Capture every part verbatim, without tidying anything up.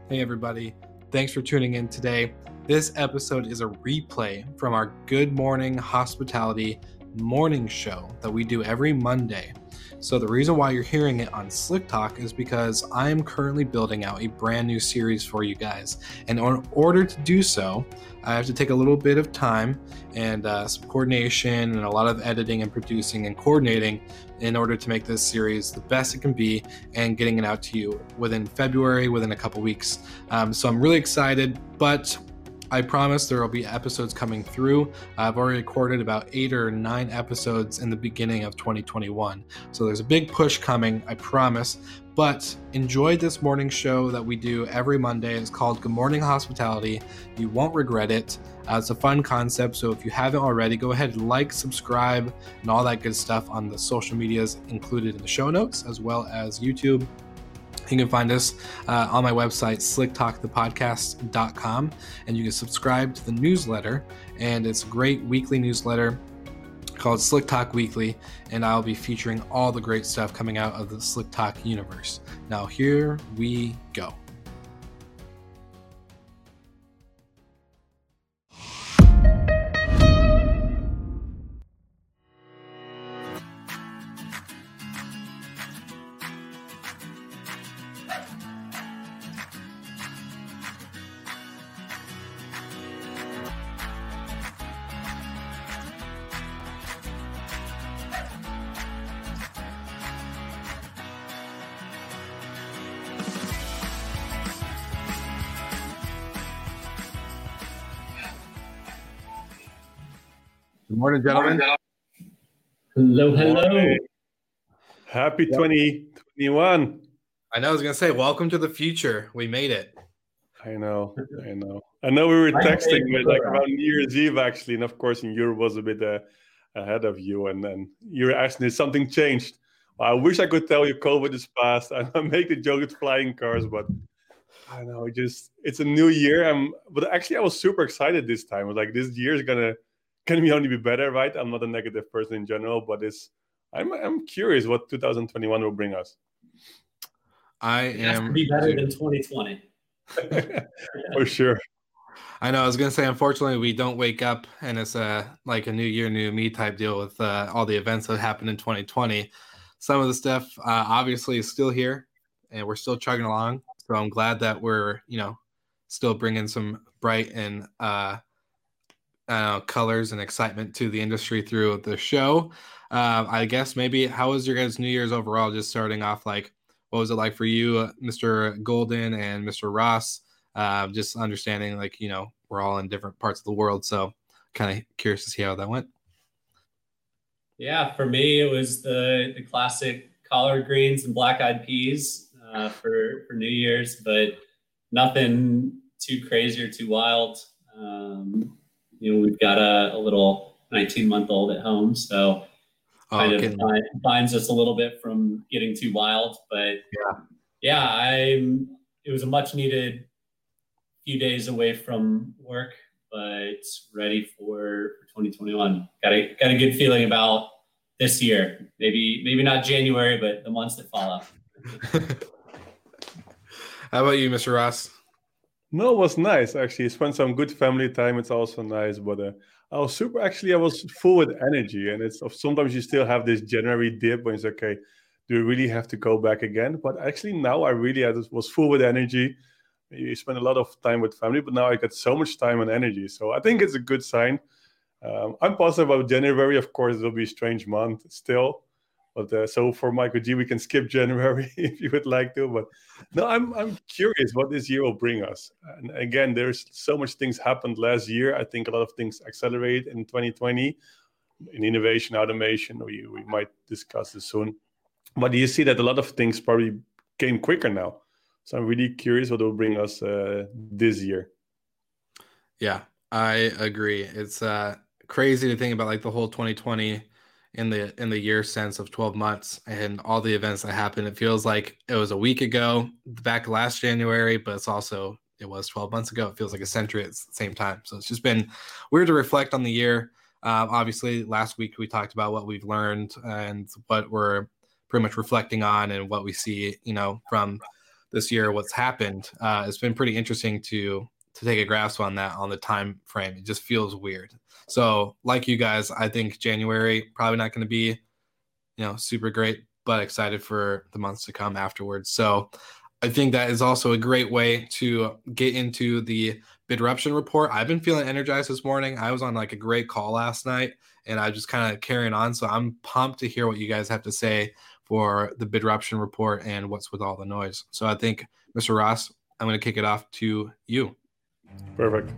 Hey everybody, thanks for tuning in today. This episode is a replay from our Good Morning Hospitality morning show that we do every Monday. So the reason why you're hearing it on Slick Talk is because I am currently building out a brand new series for you guys. And in order to do so, I have to take a little bit of time and uh, some coordination and a lot of editing and producing and coordinating in order to make this series the best it can be and getting it out to you within February, within a couple weeks. Um, so I'm really excited, but I promise there will be episodes coming through. I've already recorded about eight or nine episodes in the beginning of twenty twenty-one. So there's a big push coming, I promise. But enjoy this morning show that we do every Monday. It's called Good Morning Hospitality. You won't regret it. Uh, it's a fun concept. So if you haven't already, go ahead and like, subscribe, and all that good stuff on the social medias included in the show notes, as well as YouTube. You can find us uh, on my website, slick talk the podcast dot com, and you can subscribe to the newsletter. And it's a great weekly newsletter called Slick Talk Weekly, and I'll be featuring all the great stuff coming out of the Slick Talk universe. Now, here we go. Good morning, gentlemen. Hello, hello. Happy twenty twenty-one. I know I was going to say, welcome to the future. We made it. I know, I know. I know we were texting like around New Year's Eve, actually. And of course, in Europe was a bit uh, ahead of you. And then you were asking if something changed. Well, I wish I could tell you COVID is past. I make the joke with flying cars, but I know, it just it's a new year. I'm, but actually, I was super excited this time. I was like, this year is going to Can we only be better, right? I'm not a negative person in general, but it's I'm I'm curious what two thousand twenty-one will bring us. I It has am to be better than twenty twenty. For sure. I know. I was gonna say, unfortunately, we don't wake up and it's a like a new year, new me type deal with uh, all the events that happened in twenty twenty. Some of the stuff uh, obviously is still here, and we're still chugging along. So I'm glad that we're you know still bringing some bright and uh, Uh, colors and excitement to the industry through the show. Uh, I guess maybe how was your guys' New Year's overall? Just starting off, like, what was it like for you, uh, Mister Golden and Mister Ross? Uh, just understanding, like, you know, we're all in different parts of the world, so kind of curious to see how that went. Yeah, for me, it was the the classic collard greens and black eyed peas uh, for for New Year's, but nothing too crazy or too wild. Um, You know, we've got a, a little nineteen-month-old at home, so Oh, kind okay. of find, finds us a little bit from getting too wild. But Yeah. yeah, I'm. It was a much-needed few days away from work, but ready for, for twenty twenty-one. Got a got a good feeling about this year. Maybe maybe not January, but the months that follow. How about you, Mister Ross? No, it was nice, actually. Spent some good family time. It's also nice, but uh, I was super, actually, I was full with energy. And it's sometimes you still have this January dip when it's okay, do you really have to go back again? But actually now I really had, was full with energy. You spend a lot of time with family, but now I got so much time and energy. So I think it's a good sign. Um, I'm positive about January. Of course, it'll be a strange month still. But uh, so for Michael G, we can skip January if you would like to. But no, I'm I'm curious what this year will bring us. And again, there's so much things happened last year. I think a lot of things accelerate in twenty twenty in innovation, automation. We we might discuss this soon. But you see that a lot of things probably came quicker now. So I'm really curious what will bring us uh, this year. Yeah, I agree. It's uh, crazy to think about, like, the whole twenty twenty in the in the year sense of twelve months and all the events that happened. It feels like it was a week ago, back last January, but it's also it was twelve months ago. It feels like a century at the same time. So it's just been weird to reflect on the year. Uh, obviously, last week we talked about what we've learned and what we're pretty much reflecting on and what we see, you know, from this year, what's happened, uh, it's been pretty interesting to to take a grasp on that on the time frame. It just feels weird. So like you guys, I think January probably not going to be, you know, super great, but excited for the months to come afterwards. So I think that is also a great way to get into the Bidruption report. I've been feeling energized this morning. I was on like a great call last night, and I just kind of carrying on. So I'm pumped to hear what you guys have to say for the Bidruption report and what's with all the noise. So I think, Mister Ross, I'm going to kick it off to you. Perfect.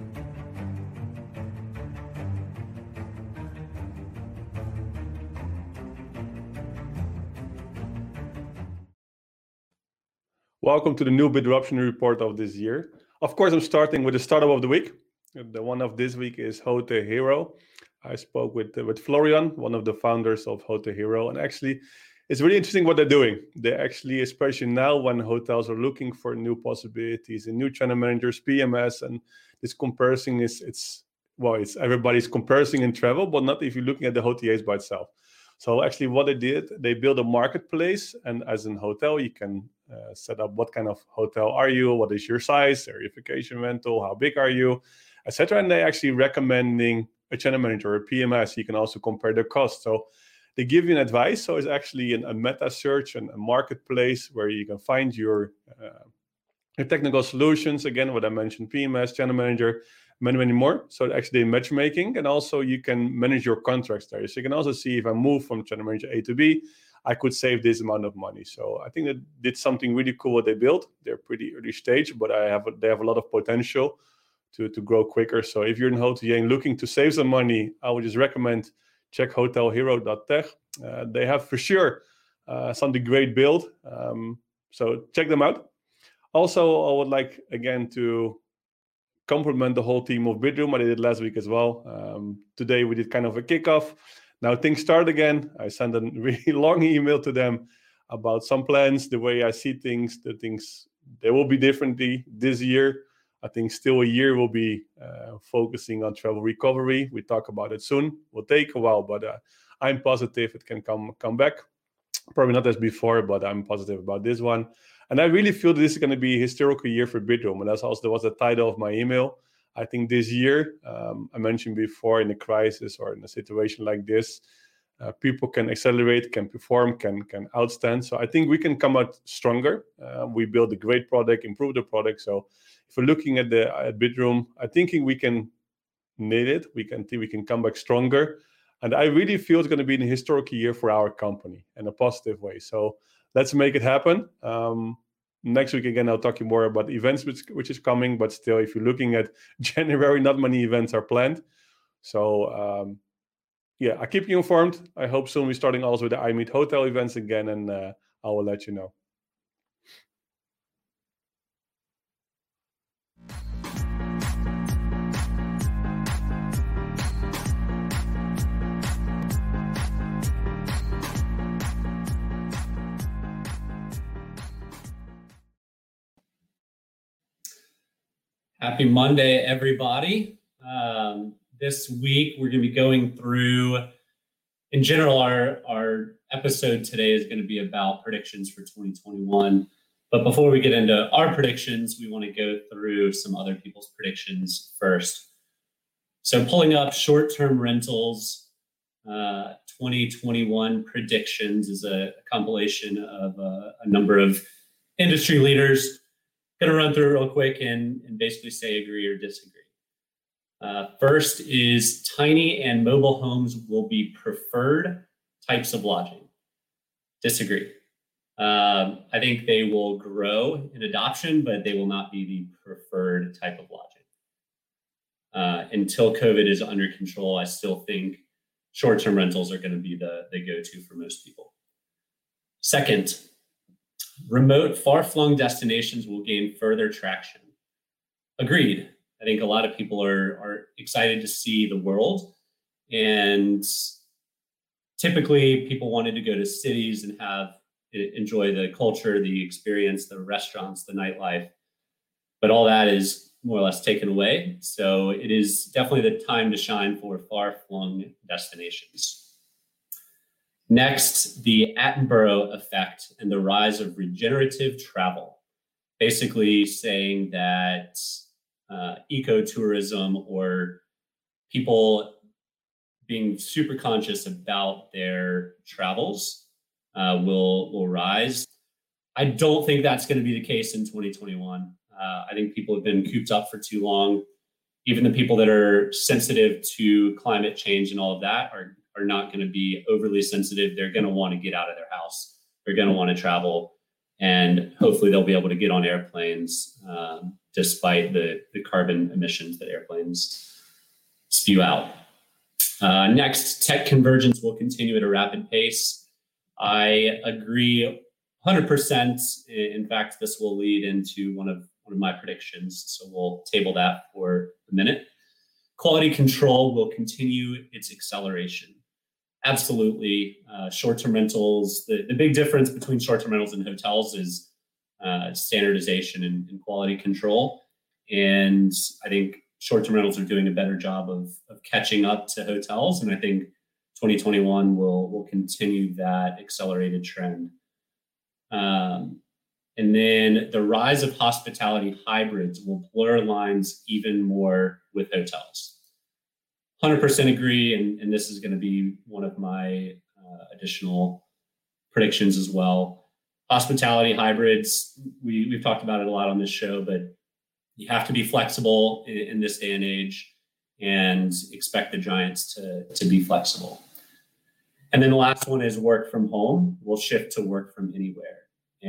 Welcome to the new Bidruption report of this year. Of course, I'm starting with the startup of the week. The one of this week is Hotel Hero. I spoke with, uh, with Florian, one of the founders of Hotel Hero, and actually it's really interesting what they're doing. They actually, especially now when hotels are looking for new possibilities and new channel managers, P M S, and this comparison is, it's, well, it's everybody's comparing in travel, but not if you're looking at the O T As by itself. So actually what they did, they built a marketplace, and as in hotel, you can uh, set up what kind of hotel are you, what is your size, verification rental, how big are you, et cetera. And they actually recommending a channel manager or a P M S. You can also compare the cost. So they give you an advice. So it's actually an, a meta search and a marketplace where you can find your, uh, your technical solutions. Again, what I mentioned, P M S, channel manager, many, many more. So actually matchmaking, and also you can manage your contracts there. So you can also see if I move from channel manager A to B, I could save this amount of money. So I think that did something really cool what they built. They're pretty early stage, but I have they have a lot of potential to, to grow quicker. So if you're in Hotel and looking to save some money, I would just recommend check hotel hero dot tech. Uh, they have for sure uh, something great built. Um, so check them out. Also, I would like, again, to compliment the whole team of Bidroom. I did it last week as well. Um, today we did kind of a kickoff. Now things start again. I sent a really long email to them about some plans, the way I see things, the things, they will be differently this year. I think still a year will be uh, focusing on travel recovery. We talk about it soon. Will take a while, but uh, I'm positive it can come come back. Probably not as before, but I'm positive about this one. And I really feel this is going to be a historical year for Bidroom. And that's also that was the title of my email. I think this year, um, I mentioned before, in a crisis or in a situation like this, uh, people can accelerate, can perform, can can outstand. So I think we can come out stronger. Uh, we build a great product, improve the product. So if we're looking at the at Bidroom, I'm thinking we can nail it. We can we can come back stronger. And I really feel it's going to be a historical year for our company in a positive way. So let's make it happen. Um, next week, again, I'll talk to you more about events, which, which is coming. But still, if you're looking at January, not many events are planned. So, um, yeah, I keep you informed. I hope soon we're starting also with the I Meet Hotel events again, and uh, I will let you know. Happy Monday, everybody. Um, this week, we're going to be going through, in general, our, our episode today is going to be about predictions for twenty twenty-one. But before we get into our predictions, we want to go through some other people's predictions first. So pulling up short-term rentals, uh, twenty twenty-one predictions is a, a compilation of uh, a number of industry leaders. Going to run through real quick and, and basically say agree or disagree. Uh, first is tiny and mobile homes will be preferred types of lodging. Disagree. Um, I think they will grow in adoption, but they will not be the preferred type of lodging. Uh, until COVID is under control, I still think short-term rentals are going to be the, the go-to for most people. Second, remote, far-flung destinations will gain further traction. Agreed. I think a lot of people are, are excited to see the world. And typically, people wanted to go to cities and have enjoy the culture, the experience, the restaurants, the nightlife. But all that is more or less taken away. So it is definitely the time to shine for far-flung destinations. Next, the Attenborough effect and the rise of regenerative travel. basically saying that uh, ecotourism, or people being super conscious about their travels, uh, will will rise. I don't think that's going to be the case in twenty twenty-one. Uh, I think people have been cooped up for too long. Even the people that are sensitive to climate change and all of that are, are not going to be overly sensitive. They're going to want to get out of their house. They're going to want to travel. And hopefully they'll be able to get on airplanes um, despite the, the carbon emissions that airplanes spew out. Uh, next, tech convergence will continue at a rapid pace. I agree one hundred percent. In fact, this will lead into one of one of my predictions. So we'll table that for a minute. Quality control will continue its acceleration. Absolutely. Uh, short-term rentals, the, the big difference between short-term rentals and hotels is uh, standardization and, and quality control. And I think short-term rentals are doing a better job of, of catching up to hotels. And I think twenty twenty-one will, will continue that accelerated trend. Um, And then the rise of hospitality hybrids will blur lines even more with hotels. one hundred percent agree, and, and this is going to be one of my uh, additional predictions as well. Hospitality hybrids, we, we've talked about it a lot on this show, but you have to be flexible in, in this day and age and expect the giants to, to be flexible. And then the last one is work from home. We'll shift to work from anywhere.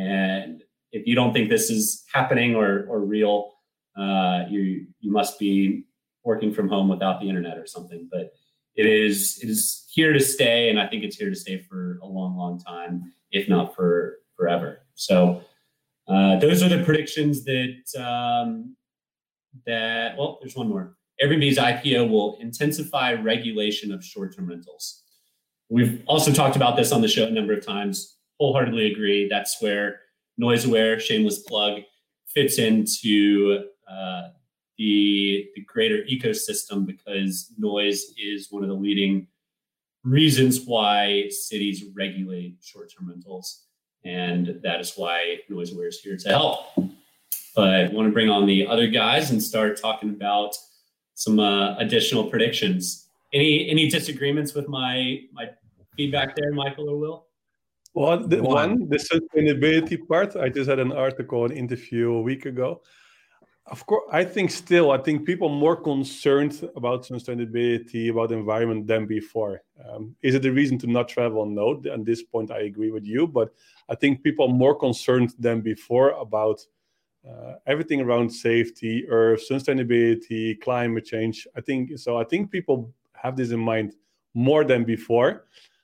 And if you don't think this is happening or or real, uh, you you must be working from home without the internet or something. But it is it is here to stay, and I think it's here to stay for a long, long time, if not for forever. So uh, those are the predictions that um, that. Well, there's one more. Airbnb's I P O will intensify regulation of short-term rentals. We've also talked about this on the show a number of times. Wholeheartedly agree. That's where NoiseAware, shameless plug, fits into uh, the, the greater ecosystem, because noise is one of the leading reasons why cities regulate short-term rentals. And that is why NoiseAware is here to help. But I want to bring on the other guys and start talking about some uh, additional predictions. Any any disagreements with my my feedback there, Michael or Will? Well, the one, the sustainability part, I just had an article, an interview a week ago. Of course, I think still, I think people are more concerned about sustainability, about the environment than before. Um, is it the reason to not travel? No, at this point, I agree with you. But I think people are more concerned than before about uh, everything around safety, earth, sustainability, climate change. I think so. I think people have this in mind more than before.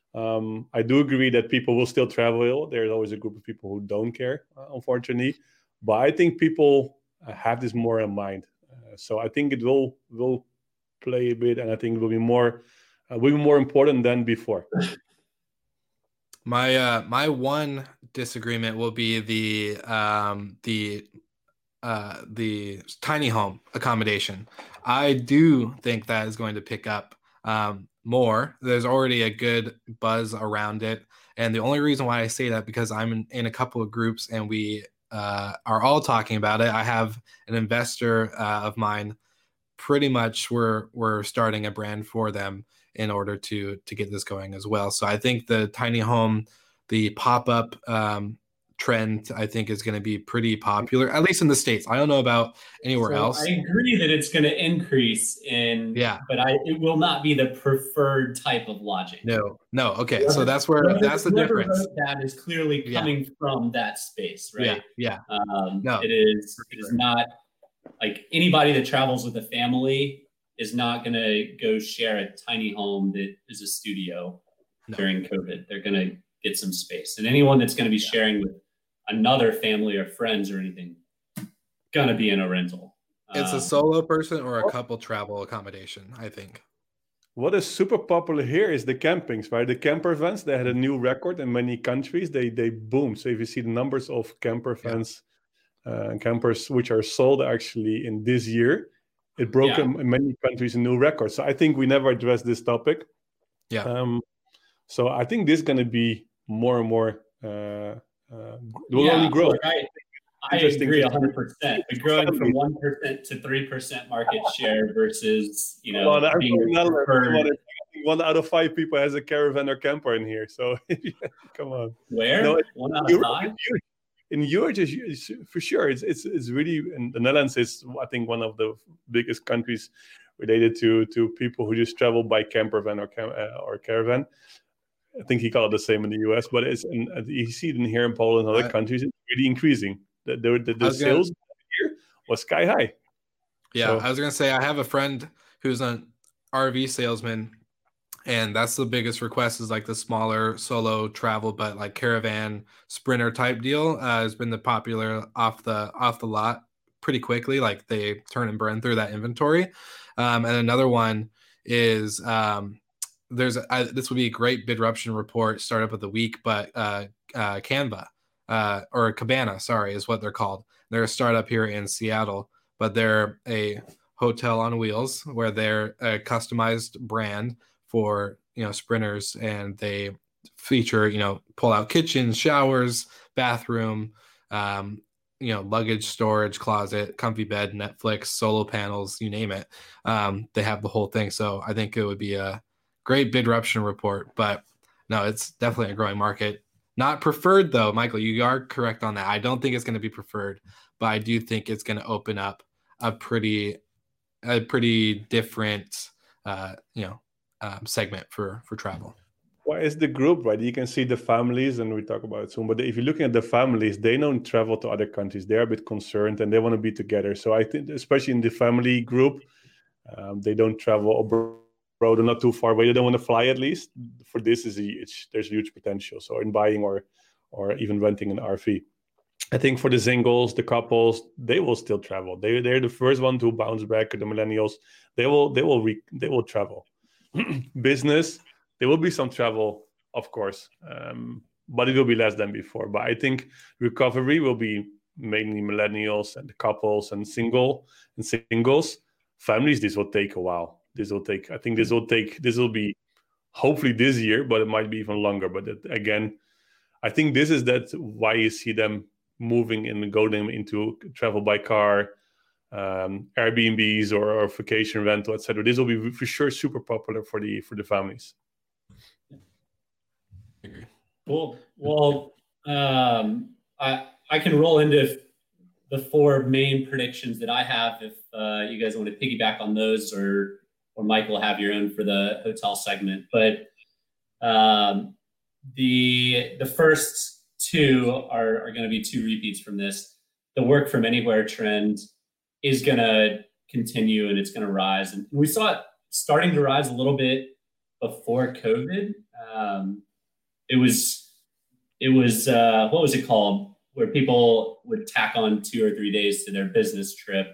Um, I do agree that people will still travel. There's always a group of people who don't care, uh, unfortunately. But I think people uh, have this more in mind. Uh, so I think it will will play a bit, and I think it will be more uh, will be more important than before. My uh, my one disagreement will be the um, the uh, the tiny home accommodation. I do think that is going to pick up um, more. There's already a good buzz around it, and the only reason why I say that because I'm in, in a couple of groups and we uh, are all talking about it. I have an investor uh, of mine. Pretty much, we're we're starting a brand for them in order to to get this going as well. So I think the tiny home, the pop-up um, trend, I think is going to be pretty popular, at least in the States. I don't know about anywhere so else. I agree that it's going to increase in, yeah, but I it will not be the preferred type of lodging. No, no. Okay, whoever, so that's where whoever, that's the difference. That is clearly coming yeah. from that space, right? Yeah, yeah. Um, no, it is. It is not like anybody that travels with a family is not going to go share a tiny home that is a studio no. during COVID. They're going to get some space, and anyone that's going to be yeah. sharing with another family or friends or anything, going to be in a rental. It's um, a solo person or a couple travel accommodation, I think. What is super popular here is the campings, right? The camper vans, they had a new record in many countries. They they boom. So if you see the numbers of camper vans and yeah. uh, campers which are sold actually in this year, it broke yeah. in many countries a new record. So I think we never addressed this topic. Yeah. Um, so I think this is going to be more and more, uh, uh, it will yeah, only grow. Look, I, I agree one hundred percent. But growing from one percent to three percent market share versus, you know, well, being preferred. One out of five people has a caravan or camper in here. So come on. Where? No, one out of five? In Europe, for sure, it's it's it's really, and the Netherlands is, I think, one of the biggest countries related to to people who just travel by camper van or cam, uh, or caravan. I think he called it the same in the U S, but it's in, uh, you see it in here in Poland and other I, countries. It's really increasing. The the, the, the sales gonna, here was sky high. Yeah, so. I was gonna say I have a friend who's an R V salesman, and that's the biggest request is like the smaller solo travel, but like caravan sprinter type deal uh, has been the popular off the off the lot pretty quickly. Like they turn and burn through that inventory. Um, and another one is um, there's a, this would be a great Bidruption report startup of the week, but uh, uh, Canva uh, or Cabana, sorry, is what they're called. They're a startup here in Seattle, but they're a hotel on wheels where they're a customized brand for, you know, sprinters, and they feature, you know, pull out kitchens, showers, bathroom, um, you know, luggage storage, closet, comfy bed, Netflix, solo panels, you name it. Um, they have the whole thing. So I think it would be a great Bidruption report, but no, it's definitely a growing market. Not preferred though, Michael, you are correct on that. I don't think it's going to be preferred, but I do think it's going to open up a pretty, a pretty different, uh, you know, Um, segment for for travel. Well, it's the group, right? You can see the families, and we talk about it soon. But if you're looking at the families, they don't travel to other countries. They're a bit concerned, and they want to be together. So I think, especially in the family group, um, they don't travel abroad or not too far away. They don't want to fly, at least. For this, is a, it's, there's huge potential. So in buying or or even renting an R V. I think for the singles, the couples, they will still travel. They they're the first one to bounce back. The millennials, they will they will re, they will travel. Business, there will be some travel, of course, um, but it will be less than before. But I think recovery will be mainly millennials and couples and single and singles. Families, this will take a while. This will take, I think this will take, this will be hopefully this year, but it might be even longer. But it, again, I think this is that why you see them moving and going into travel by car, Um, Airbnbs or, or vacation rental, et cetera. This will be for sure super popular for the for the families. Cool. Well, um, I I can roll into the four main predictions that I have. If uh, you guys want to piggyback on those, or or Mike will have your own for the hotel segment. But um, the the first two are are going to be two repeats from this. The work from anywhere trend is going to continue, and it's going to rise. And we saw it starting to rise a little bit before COVID. Um, it was, it was uh, what was it called? Where people would tack on two or three days to their business trip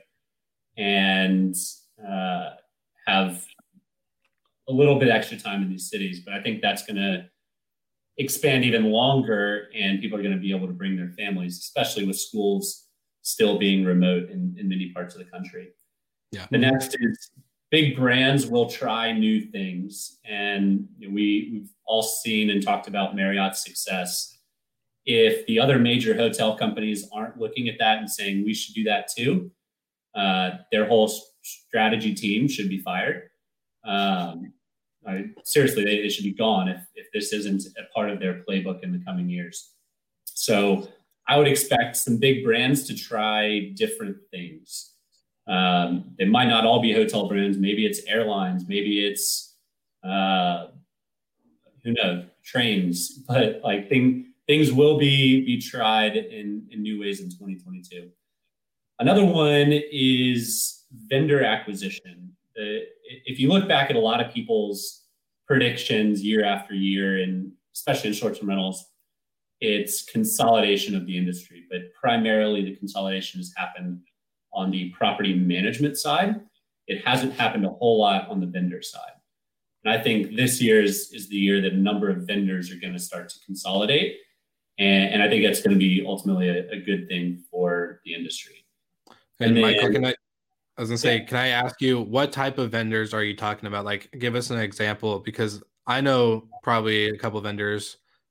and uh, have a little bit extra time in these cities. But I think that's going to expand even longer, and people are going to be able to bring their families, especially with schools still being remote in, in many parts of the country. Yeah. The next is big brands will try new things. And you know, we, we've all seen and talked about Marriott's success. If the other major hotel companies aren't looking at that and saying we should do that too, uh, their whole strategy team should be fired. Um, I, seriously, they, they should be gone if, if this isn't a part of their playbook in the coming years. So I would expect some big brands to try different things. Um, they might not all be hotel brands. Maybe it's airlines. Maybe it's, uh, who knows, trains. But like thing, things will be be tried in, in new ways in twenty twenty-two. Another one is vendor acquisition. The, if you look back at a lot of people's predictions year after year, and especially in short-term rentals, it's consolidation of the industry, but primarily the consolidation has happened on the property management side. It hasn't happened a whole lot on the vendor side. And I think this year is, is the year that a number of vendors are going to start to consolidate. And, and I think that's going to be ultimately a, a good thing for the industry. And, and then, Michael, can I, I was going to say, yeah. Can I ask you, what type of vendors are you talking about? Like, give us an example, because I know probably a couple of vendors, like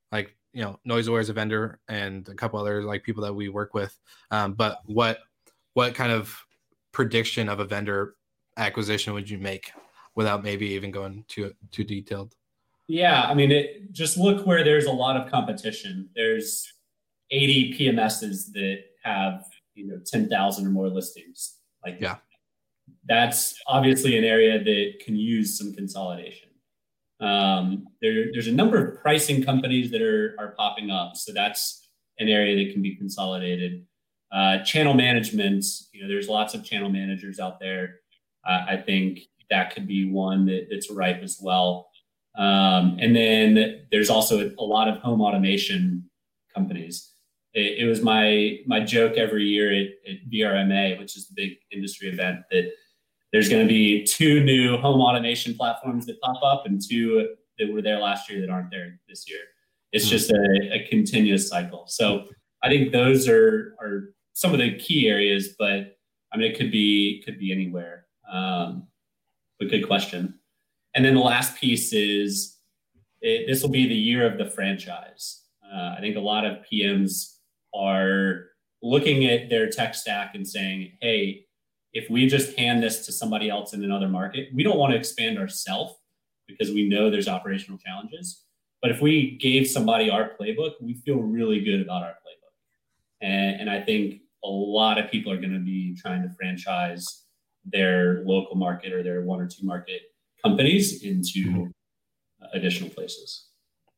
you know, NoiseAware is a vendor and a couple other like people that we work with. Um, but what what kind of prediction of a vendor acquisition would you make without maybe even going too too detailed? Yeah, I mean, it, just look where there's a lot of competition. There's eighty P M Ss that have, you know, ten thousand or more listings. Like, yeah, that's obviously an area that can use some consolidation. Um, there, there's a number of pricing companies that are, are popping up. So that's an area that can be consolidated. Uh, channel management, you know, there's lots of channel managers out there. Uh, I think that could be one that, that's ripe as well. Um, and then there's also a lot of home automation companies. It, it was my my joke every year at, at V R M A, which is the big industry event, that there's going to be two new home automation platforms that pop up and two that were there last year that aren't there this year. It's mm-hmm. just a, a continuous cycle. So I think those are are some of the key areas, but I mean, it could be could be anywhere. Um, but good question. And then the last piece is it, this will be the year of the franchise. Uh, I think a lot of P Ms are looking at their tech stack and saying, hey, if we just hand this to somebody else in another market, we don't want to expand ourselves because we know there's operational challenges. But if we gave somebody our playbook, we feel really good about our playbook. And, and I think a lot of people are going to be trying to franchise their local market or their one or two market companies into additional places.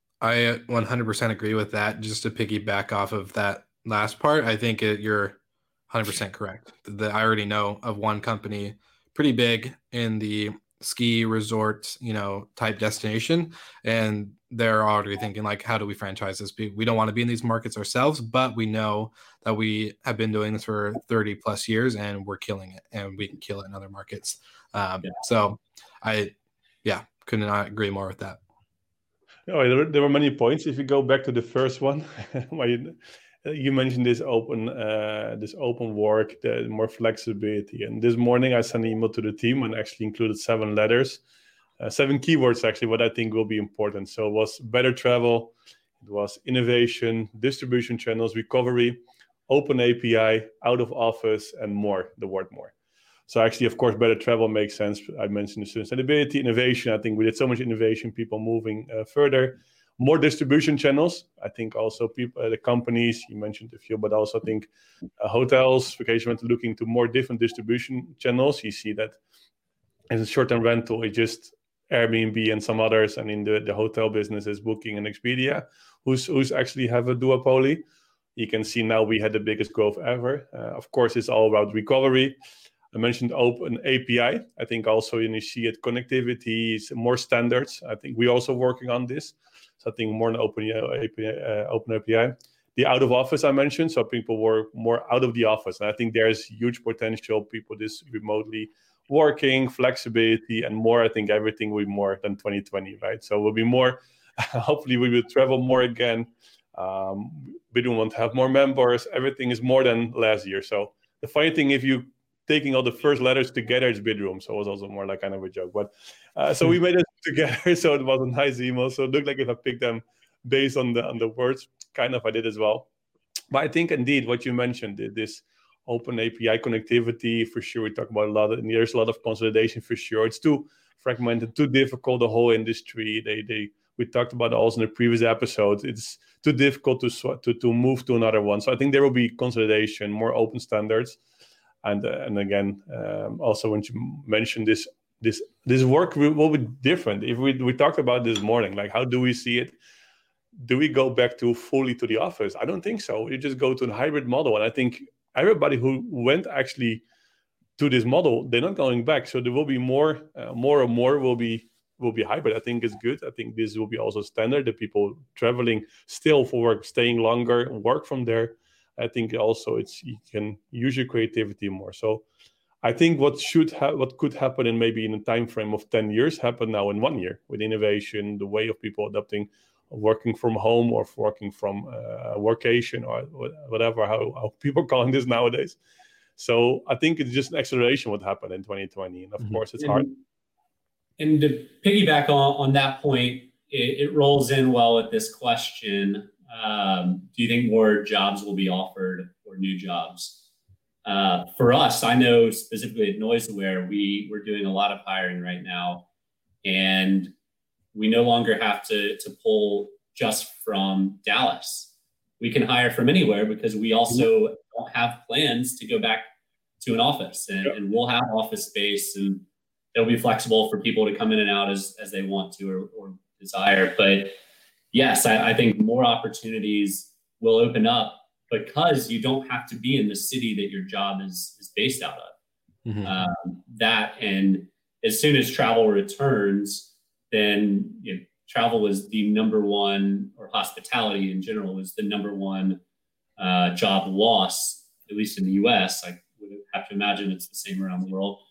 I one hundred percent agree with that. Just to piggyback off of that last part, I think it, you're one hundred percent correct. That I already know of one company pretty big in the ski resort, you know, type destination, and they're already thinking like, how do we franchise this? We don't want to be in these markets ourselves, but we know that we have been doing this for thirty plus years and we're killing it, and we can kill it in other markets. Um, yeah. So I, yeah, could not agree more with that. No, there, there were many points. If you go back to the first one, where you, you mentioned this open, uh, this open work, the more flexibility. And this morning I sent an email to the team and actually included seven letters, uh, seven keywords actually, what I think will be important. So it was better travel, it was innovation, distribution channels, recovery, open A P I, out of office, and more. The word more. So actually, of course, better travel makes sense. I mentioned the sustainability, innovation. I think we did so much innovation, people moving uh, further. More distribution channels. I think also people, uh, the companies, you mentioned a few, but also I think uh, hotels, vacation rental, looking to more different distribution channels. You see that as a short-term rental, it's just Airbnb and some others. And in the, the hotel business is Booking and Expedia, who's, who's actually have a duopoly. You can see now we had the biggest growth ever. Uh, of course, it's all about recovery. I mentioned open A P I. I think also you see it connectivity, more standards. I think we're also working on this. So I think more an open A P I, uh, open A P I. The out of office I mentioned, so people work more out of the office. And I think there's huge potential. People this remotely working, flexibility, and more. I think everything will be more than twenty twenty, right? So we'll be more. Hopefully, we will travel more again. Um, we don't want to have more members. Everything is more than last year. So the funny thing, if you taking all the first letters together, it's Bidroom. So it was also more like kind of a joke. But uh, so we made it together. So it was a nice email. So it looked like if I picked them based on the on the words, kind of I did as well. But I think indeed what you mentioned, this open A P I connectivity, for sure. We talk about a lot of, and there's a lot of consolidation for sure. It's too fragmented, too difficult, the whole industry. They they we talked about also in the previous episodes. It's too difficult to to to move to another one. So I think there will be consolidation, more open standards. And uh, and again, um, also when you mentioned this this this work will, will be different. If we we talked about this morning, like how do we see it? Do we go back to fully to the office? I don't think so. You just go to a hybrid model, and I think everybody who went actually to this model, they're not going back. So there will be more, uh, more and more will be will be hybrid. I think it's good. I think this will be also standard. The people traveling still for work, staying longer, work from there. I think also it's you can use your creativity more. So I think what should ha- what could happen in maybe in a time frame of ten years happen now in one year with innovation, the way of people adapting, working from home or working from uh, workation or whatever, how, how people calling this nowadays. So I think it's just an acceleration what happened in twenty twenty. And of mm-hmm. course it's and, hard. And to piggyback on, on that point, it, it rolls in well with this question. um, do you think more jobs will be offered or new jobs? Uh, for us, I know specifically at NoiseAware, we, we're doing a lot of hiring right now, and we no longer have to, to pull just from Dallas. We can hire from anywhere because we also don't have plans to go back to an office, and, yep. and we'll have office space, and it'll be flexible for people to come in and out as, as they want to or, or desire. But yes, I, I think more opportunities will open up because you don't have to be in the city that your job is, is based out of. Mm-hmm. Um, that, and as soon as travel returns, then you know, travel is the number one, or hospitality in general is the number one uh, job loss, at least in the U S. I would have to imagine it's the same around the world.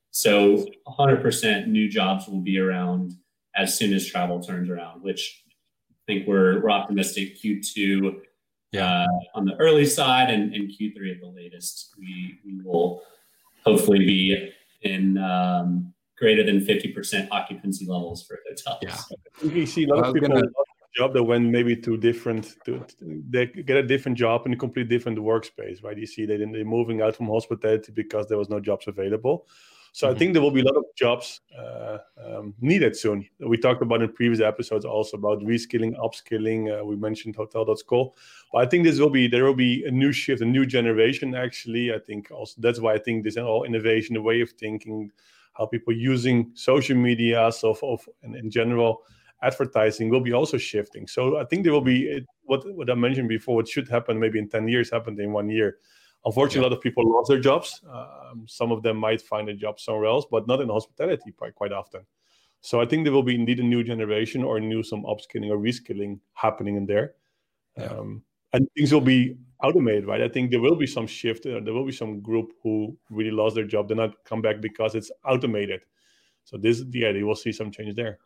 So one hundred percent new jobs will be around as soon as travel turns around, which I think we're, we're optimistic Q two yeah. uh, on the early side, and, and Q three at the latest. We, we will hopefully be in um, greater than fifty percent occupancy levels for hotels. Yeah. You see a lot of people gonna... job that went maybe to different, to, they get a different job in a completely different workspace, right? You see they, they're moving out from hospitality because there was no jobs available. So mm-hmm. I think there will be a lot of jobs uh, um, needed soon. We talked about in previous episodes also about reskilling, upskilling. Uh, we mentioned hotel dot school. But I think this will be, there will be a new shift, a new generation actually. I think also that's why I think this all innovation, the way of thinking, how people using social media, so of, and in general, advertising will be also shifting. So I think there will be, it, what, what I mentioned before, what should happen maybe in ten years happened in one year. Unfortunately, yeah. a lot of people lost their jobs. Um, some of them might find a job somewhere else, but not in hospitality quite, quite often. So I think there will be indeed a new generation or new some upskilling or reskilling happening in there. Yeah. Um, and things will be automated, right? I think there will be some shift. Uh, there will be some group who really lost their job. They're not come back because it's automated. So this, yeah, you will see some change there.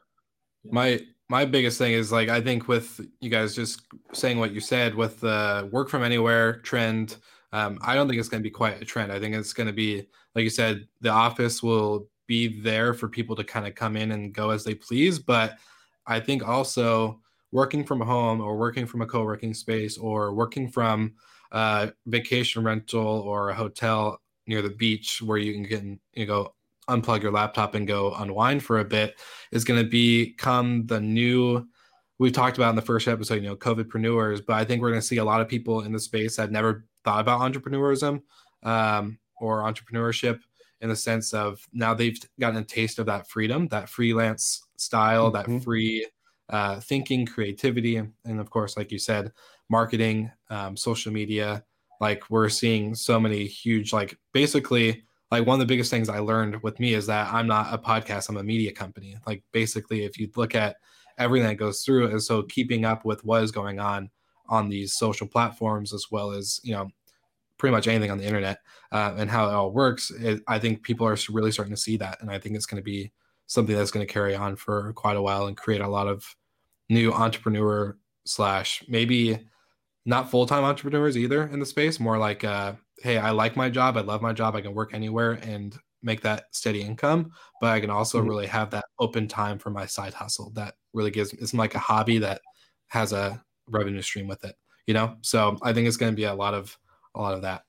My my biggest thing is, like, I think with you guys just saying what you said with the work from anywhere trend, um, I don't think it's going to be quite a trend. I think it's going to be, like you said, the office will be there for people to kind of come in and go as they please. But I think also working from home or working from a co-working space or working from a vacation rental or a hotel near the beach where you can get, you go unplug your laptop and go unwind for a bit is going to become the new, we've talked about in the first episode, you know, COVIDpreneurs, but I think we're going to see a lot of people in the space that never thought about entrepreneurism um, or entrepreneurship, in the sense of now they've gotten a taste of that freedom, that freelance style, mm-hmm. that free uh, thinking, creativity, and, and of course, like you said, marketing, um, social media. Like we're seeing so many huge, like basically, like one of the biggest things I learned with me is that I'm not a podcast, I'm a media company. Like basically, if you look at everything that goes through, and so keeping up with what is going on on these social platforms, as well as, you know, pretty much anything on the internet uh, and how it all works, it, I think people are really starting to see that. And I think it's going to be something that's going to carry on for quite a while and create a lot of new entrepreneur slash maybe not full-time entrepreneurs either in the space, more like, uh, hey, I like my job. I love my job. I can work anywhere and make that steady income, but I can also mm-hmm. really have that open time for my side hustle that really gives, it's like a hobby that has a revenue stream with it, you know? So I think it's going to be a lot of, a lot of that.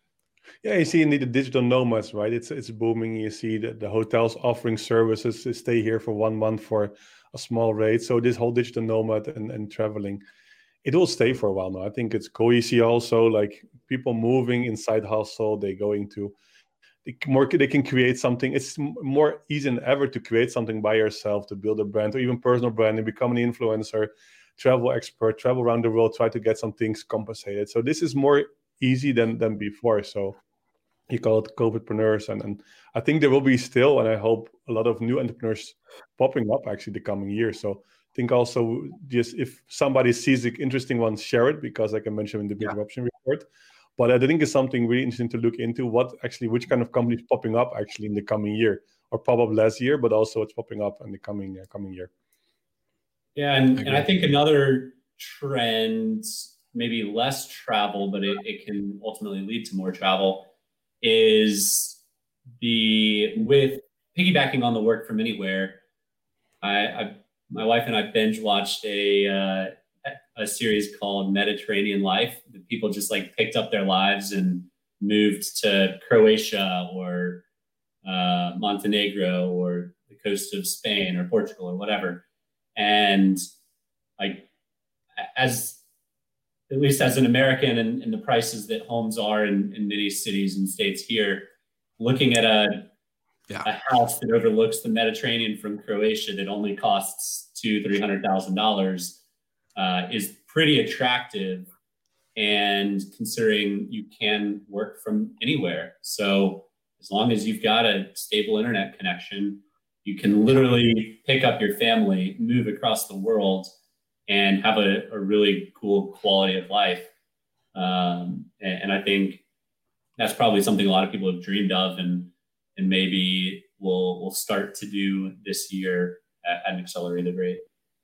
Yeah, you see indeed the digital nomads, right? It's it's booming. You see the, the hotels offering services to stay here for one month for a small rate. So this whole digital nomad and, and traveling, it will stay for a while now. I think it's cool. You see also like people moving inside hustle, they going to they more they can create something. It's more easy than ever to create something by yourself, to build a brand or even personal branding, become an influencer, travel expert, travel around the world, try to get some things compensated. So this is more easy than than before. So you call it COVIDpreneurs, and, and I think there will be still, and I hope a lot of new entrepreneurs popping up actually the coming years. So I think also just if somebody sees the interesting one, share it, because like I mentioned in the Big Eruption report. But I think it's something really interesting to look into, what actually, which kind of companies popping up actually in the coming year, or pop up last year, but also it's popping up in the coming uh, coming year. Yeah, and I, and I think another trend, maybe less travel, but it, it can ultimately lead to more travel, is the, with piggybacking on the work from anywhere, I, I my wife and I binge watched a uh, a series called Mediterranean Life. The people just like picked up their lives and moved to Croatia or uh, Montenegro or the coast of Spain or Portugal or whatever. And like, as at least as an American and, and the prices that homes are in, in many cities and states here, looking at a, yeah. a house that overlooks the Mediterranean from Croatia that only costs two, three hundred thousand dollars uh, is pretty attractive. And considering you can work from anywhere, so as long as you've got a stable internet connection, you can literally pick up your family, move across the world, and have a, a really cool quality of life. Um, and, and I think that's probably something a lot of people have dreamed of, and and maybe we'll we'll start to do this year at, at an accelerated rate.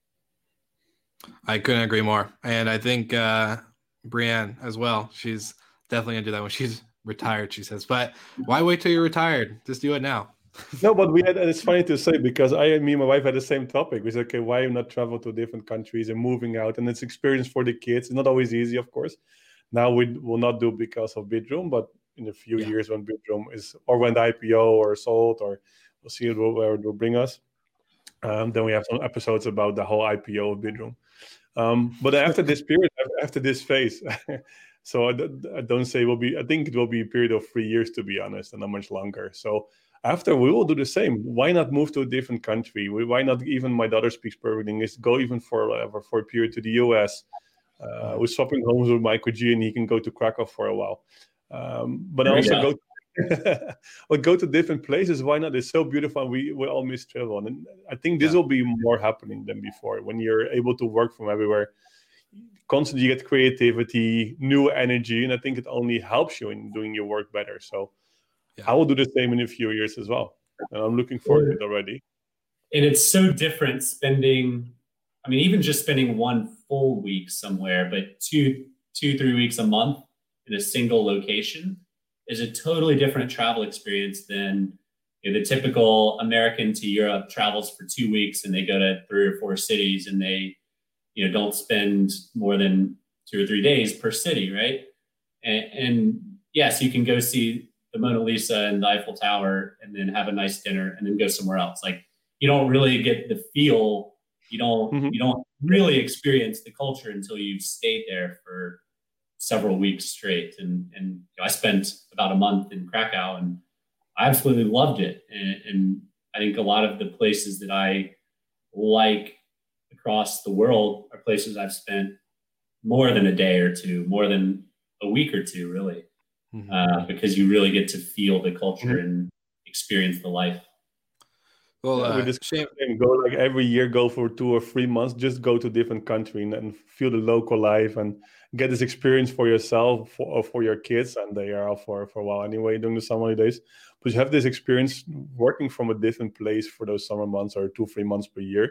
I couldn't agree more. And I think uh, Brianne as well, she's definitely gonna do that when she's retired, she says. But why wait till you're retired? Just do it now. No, but we had, and it's funny to say, because I and me and my wife had the same topic. We said, okay, why not travel to different countries and moving out? And it's experience for the kids. It's not always easy, of course. Now we will not do because of Bidroom, but in a few yeah. years when Bidroom is, or when the I P O or sold, or we'll see where it will bring us. Um, then we have some episodes about the whole I P O of Bidroom. Um, but after this period, after this phase, so I, I don't say it will be, I think it will be a period of three years, to be honest, and not much longer. So after, we will do the same. Why not move to a different country? Why not, even my daughter speaks perfect English, go even for uh, for a period to the U S. Uh, we're swapping homes with Michael G, and he can go to Krakow for a while. Um, but there also go to, or go to different places. Why not? It's so beautiful. We, we all miss travel. And I think this yeah. will be more happening than before. When you're able to work from everywhere, constantly you get creativity, new energy, and I think it only helps you in doing your work better. So yeah. I will do the same in a few years as well. And I'm looking forward to it already. And it's so different spending, I mean, even just spending one full week somewhere, but two, two, three weeks a month in a single location is a totally different travel experience than, you know, the typical American to Europe travels for two weeks and they go to three or four cities and they, you know, don't spend more than two or three days per city, right? And, and yes, you can go see the Mona Lisa and the Eiffel Tower and then have a nice dinner and then go somewhere else. Like, you don't really get the feel, you don't, mm-hmm. you don't really experience the culture until you've stayed there for several weeks straight. And, and you know, I spent about a month in Krakow and I absolutely loved it. And, and I think a lot of the places that I like across the world are places I've spent more than a day or two, more than a week or two, really, mm-hmm. uh, because you really get to feel the culture mm-hmm. and experience the life. Well, uh, we just go like every year, go for two or three months, just go to a different country and, and feel the local life and get this experience for yourself, for, for your kids, and they are out for, for a while anyway during the summer holidays. But you have this experience working from a different place for those summer months or two, three months per year.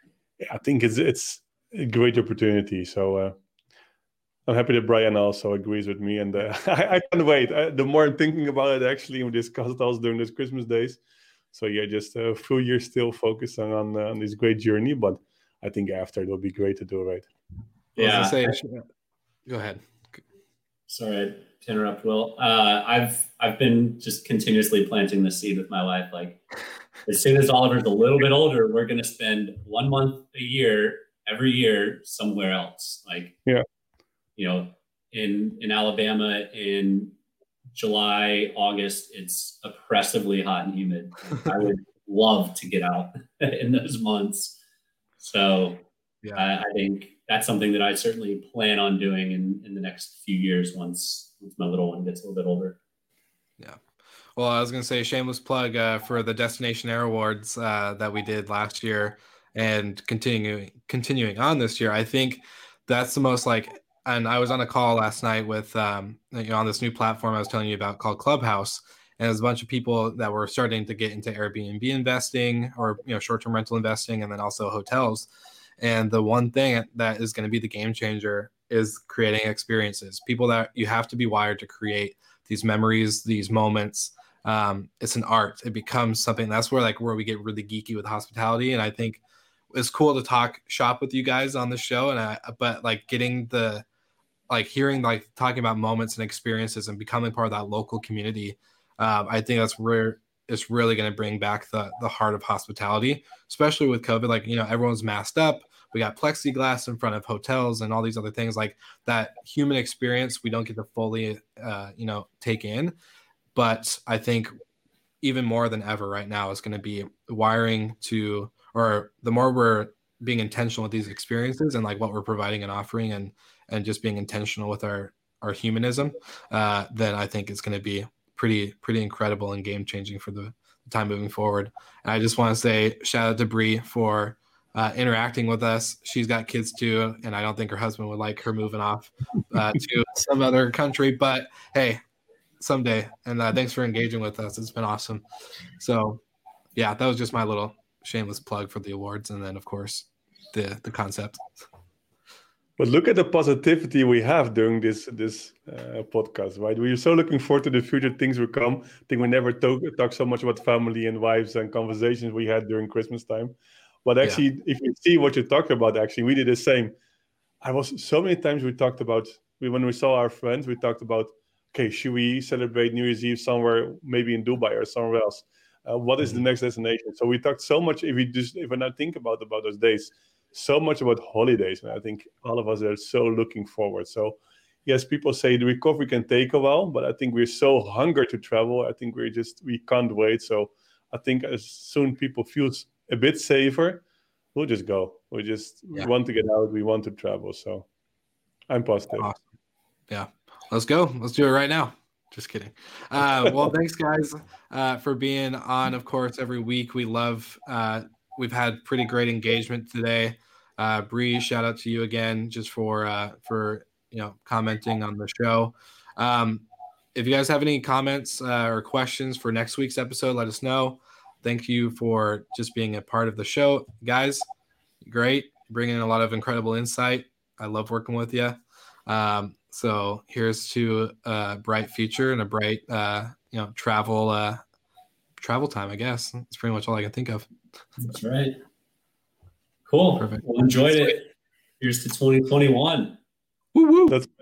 I think it's it's a great opportunity. So uh, I'm happy that Brian also agrees with me, and uh, I, I can't wait. I, the more I'm thinking about it, actually, we discussed it also during those Christmas days. So yeah, just a few years still focusing on uh, on this great journey, but I think after it will be great to do it right. Yeah. Say, go ahead. Sorry to interrupt, Will. Uh, I've I've been just continuously planting the seed with my life. Like, as soon as Oliver's a little bit older, we're going to spend one month a year, every year, somewhere else. Like, yeah, you know, in in Alabama in July, August, it's oppressively hot and humid. I would love to get out in those months. So yeah. I, I think that's something that I certainly plan on doing in, in the next few years once, once my little one gets a little bit older. Yeah. Well, I was going to say shameless plug uh, for the Destination Air Awards uh, that we did last year and continuing continuing on this year. I think that's the most like, and I was on a call last night with, um, you know, on this new platform I was telling you about called Clubhouse. And there's a bunch of people that were starting to get into Airbnb investing or, you know, short-term rental investing, and then also hotels. And the one thing that is going to be the game changer is creating experiences. People that you have to be wired to create these memories, these moments. Um, it's an art. It becomes something that's where like where we get really geeky with hospitality. And I think it's cool to talk shop with you guys on the show, and I, but like getting the like hearing like talking about moments and experiences and becoming part of that local community, um, I think that's where it's really going to bring back the the heart of hospitality, especially with COVID. Like, you know, everyone's masked up. We got plexiglass in front of hotels and all these other things. Like that human experience, we don't get to fully, uh, you know, take in. But I think even more than ever right now is going to be wiring to, or the more we're being intentional with these experiences and like what we're providing and offering, and and just being intentional with our our humanism, uh, then I think it's going to be pretty pretty incredible and game changing for the time moving forward. And I just want to say shout out to Bree for uh, interacting with us. She's got kids too, and I don't think her husband would like her moving off uh, to some other country. But hey, someday. And uh, thanks for engaging with us. It's been awesome. So yeah, that was just my little shameless plug for the awards, and then of course the the concept. But look at the positivity we have during this this uh, podcast, right? We're so looking forward to the future things will come. I think we never talk, talk so much about family and wives and conversations we had during Christmas time. But actually, yeah. If you see what you talked about, actually, we did the same. I was so many times we talked about, we, when we saw our friends, we talked about, okay, should we celebrate New Year's Eve somewhere, maybe in Dubai or somewhere else? Uh, what is mm-hmm. the next destination? So we talked so much, if we just, if I not think about, about those days, so much about holidays. And I think all of us are so looking forward. So yes, people say the recovery can take a while, but I think we're so hungry to travel. I think we're just, we can't wait. So I think as soon people feel a bit safer, we'll just go. We just yeah. we want to get out. We want to travel. So I'm positive. Awesome. Yeah. Let's go. Let's do it right now. Just kidding. Uh, well, thanks guys uh, for being on, of course, every week. We love, uh, we've had pretty great engagement today. Uh, Bree, shout out to you again, just for, uh, for, you know, commenting on the show. Um, if you guys have any comments uh, or questions for next week's episode, let us know. Thank you for just being a part of the show, guys. Great. Bringing in a lot of incredible insight. I love working with you. Um, so here's to a bright future and a bright, uh, you know, travel, uh, travel time, I guess. That's pretty much all I can think of. That's right. Cool. Perfect. Well, enjoyed it. Here's to twenty twenty-one. Woo woo. That's